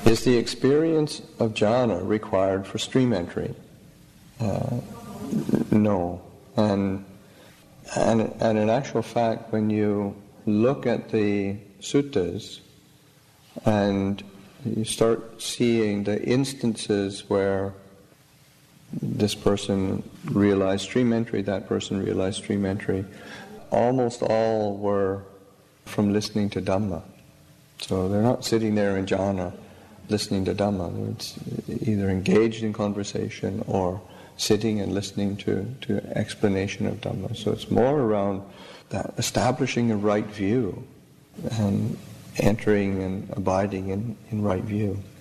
Is the experience of jhana required for stream entry? No. And in actual fact, when you look at the suttas and you start seeing the instances where this person realized stream entry, that person realized stream entry, almost all were from listening to Dhamma. So they're not sitting there in jhana listening to Dhamma. It's either engaged in conversation or sitting and listening to explanation of Dhamma. So it's more around that establishing a right view and entering and abiding in right view.